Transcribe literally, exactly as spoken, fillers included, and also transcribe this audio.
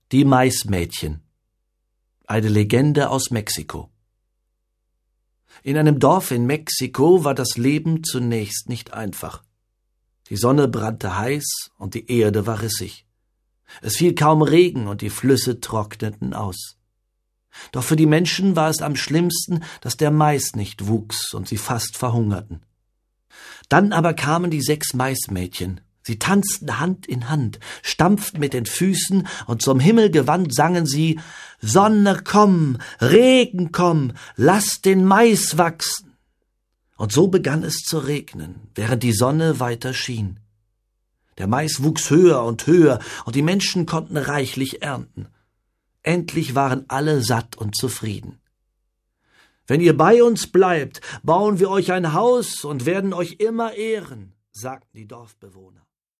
Die Maismädchen. Eine Legende aus Mexiko. In einem Dorf in Mexiko war das Leben zunächst nicht einfach. Die Sonne brannte heiß und die Erde war rissig. Es fiel kaum Regen und die Flüsse trockneten aus. Doch für die Menschen war es am schlimmsten, dass der Mais nicht wuchs und sie fast verhungerten. Dann aber kamen die sechs Maismädchen. Sie tanzten Hand in Hand, stampften mit den Füßen und zum Himmel gewandt sangen sie: »Sonne, komm, Regen, komm, lass den Mais wachsen!« Und so begann es zu regnen, während die Sonne weiter schien. Der Mais wuchs höher und höher, und die Menschen konnten reichlich ernten. Endlich waren alle satt und zufrieden. »Wenn ihr bei uns bleibt, bauen wir euch ein Haus und werden euch immer ehren«, sagten die Dorfbewohner.